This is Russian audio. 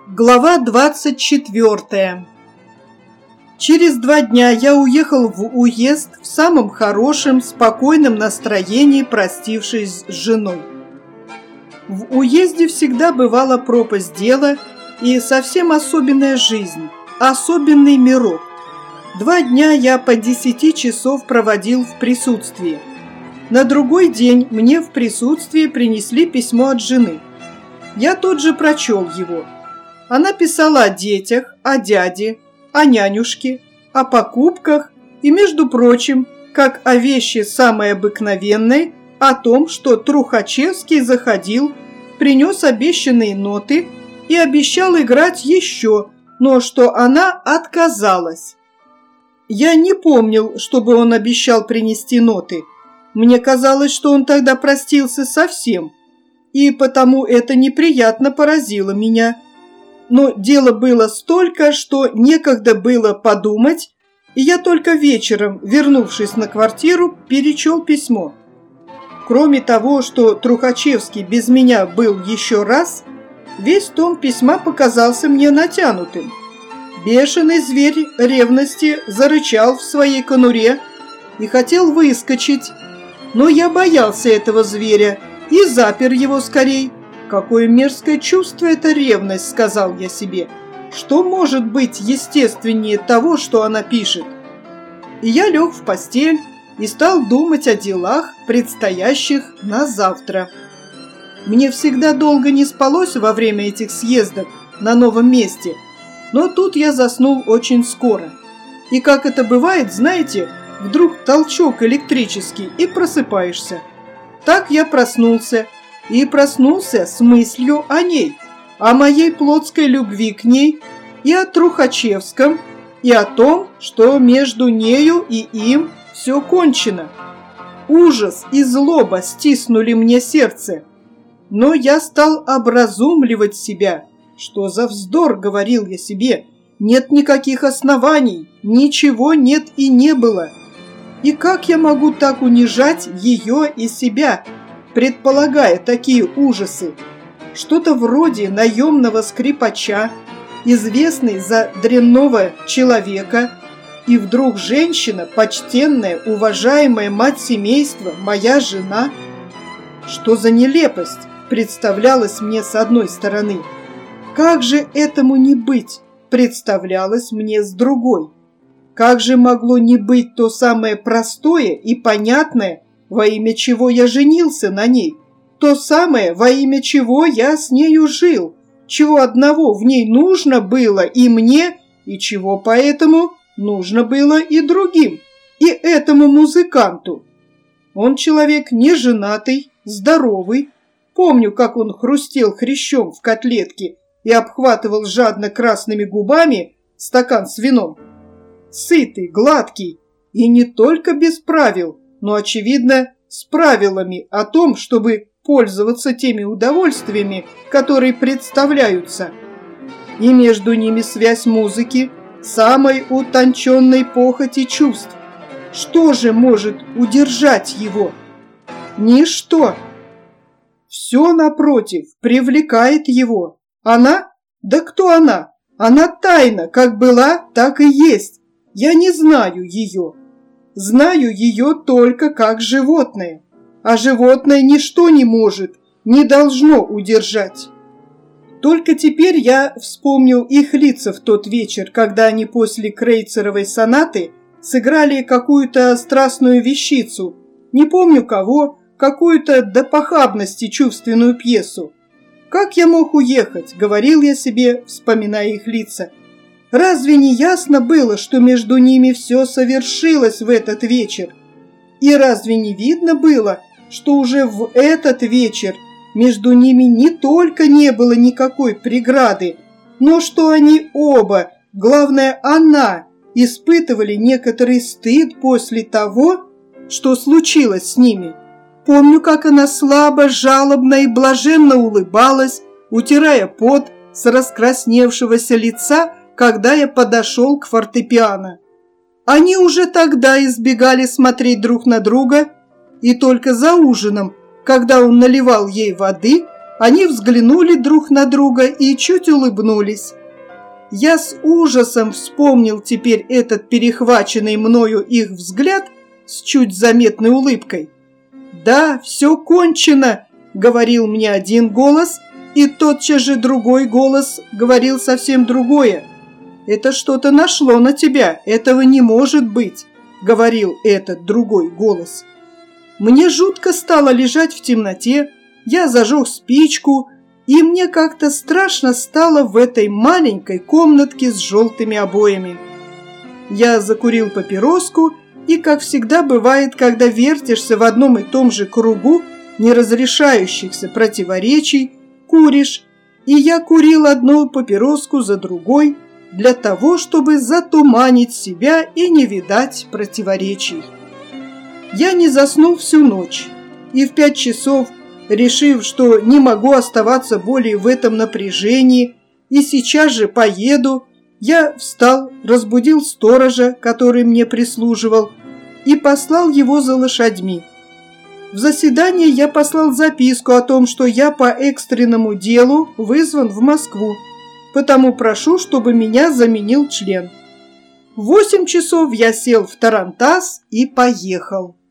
Глава 24. Через 2 дня я уехал в уезд в самом хорошем, спокойном настроении, простившись с женой. В уезде всегда бывала пропасть дела и совсем особенная жизнь, особенный мирок. 2 дня я по 10 часов проводил в присутствии. На другой день мне в присутствии принесли письмо от жены. Я тут же прочел его. Она писала о детях, о дяде, о нянюшке, о покупках и, между прочим, как о вещи самой обыкновенной, о том, что Трухачевский заходил, принес обещанные ноты и обещал играть еще, но что она отказалась. Я не помнил, чтобы он обещал принести ноты. Мне казалось, что он тогда простился совсем, и потому это неприятно поразило меня. Но дела было столько, что некогда было подумать, и я только вечером, вернувшись на квартиру, перечел письмо. Кроме того, что Трухачевский без меня был еще раз, весь тон письма показался мне натянутым. Бешеный зверь ревности зарычал в своей конуре и хотел выскочить, но я боялся этого зверя и запер его скорей. «Какое мерзкое чувство это ревность», — сказал я себе. «Что может быть естественнее того, что она пишет?» И я лег в постель и стал думать о делах, предстоящих на завтра. Мне всегда долго не спалось во время этих съездов на новом месте, но тут я заснул очень скоро. И как это бывает, знаете, вдруг толчок электрический и просыпаешься. Так я проснулся. И проснулся с мыслью о ней, о моей плотской любви к ней, и о Трухачевском, и о том, что между нею и им все кончено. Ужас и злоба стиснули мне сердце, но я стал образумливать себя. Что за вздор, говорил я себе, нет никаких оснований, ничего нет и не было. И как я могу так унижать ее и себя, предполагая такие ужасы? Что-то вроде наемного скрипача, известный за дрянного человека, и вдруг женщина, почтенная, уважаемая мать семейства, моя жена. Что за нелепость представлялась мне с одной стороны? Как же этому не быть, представлялось мне с другой? Как же могло не быть то самое простое и понятное, во имя чего я женился на ней, то самое, во имя чего я с нею жил, чего одного в ней нужно было и мне, и чего поэтому нужно было и другим, и этому музыканту. Он человек неженатый, здоровый. Помню, как он хрустел хрящом в котлетке и обхватывал жадно красными губами стакан с вином. Сытый, гладкий и не только без правил, но, очевидно, с правилами о том, чтобы пользоваться теми удовольствиями, которые представляются. И между ними связь музыки, самой утонченной похоти чувств. Что же может удержать его? Ничто. Все, напротив, привлекает его. Она? Да кто она? Она тайна, как была, так и есть. Я не знаю ее. Знаю ее только как животное, а животное ничто не может, не должно удержать. Только теперь я вспомнил их лица в тот вечер, когда они после Крейцеровой сонаты сыграли какую-то страстную вещицу, не помню кого, какую-то до похабности чувственную пьесу. «Как я мог уехать?» — говорил я себе, вспоминая их лица. Разве не ясно было, что между ними все совершилось в этот вечер? И разве не видно было, что уже в этот вечер между ними не только не было никакой преграды, но что они оба, главное она, испытывали некоторый стыд после того, что случилось с ними? Помню, как она слабо, жалобно и блаженно улыбалась, утирая пот с раскрасневшегося лица, когда я подошел к фортепиано. Они уже тогда избегали смотреть друг на друга, и только за ужином, когда он наливал ей воды, Они взглянули друг на друга и чуть улыбнулись. Я с ужасом вспомнил теперь этот перехваченный мною их взгляд с чуть заметной улыбкой. «Да, все кончено», — говорил мне один голос, и тотчас же другой голос говорил совсем другое. «Это что-то нашло на тебя, этого не может быть», — говорил этот другой голос. Мне жутко стало лежать в темноте, я зажег спичку, и мне как-то страшно стало в этой маленькой комнатке с желтыми обоями. Я закурил папироску, и, как всегда бывает, когда вертишься в одном и том же кругу неразрешающихся противоречий, куришь, и я курил одну папироску за другой для того, чтобы затуманить себя и не видать противоречий. Я не заснул всю ночь, и в 5 часов, решив, что не могу оставаться более в этом напряжении и сейчас же поеду, я встал, разбудил сторожа, который мне прислуживал, и послал его за лошадьми. В заседание я послал записку о том, что я по экстренному делу вызван в Москву, потому прошу, чтобы меня заменил член. В 8 часов я сел в тарантас и поехал.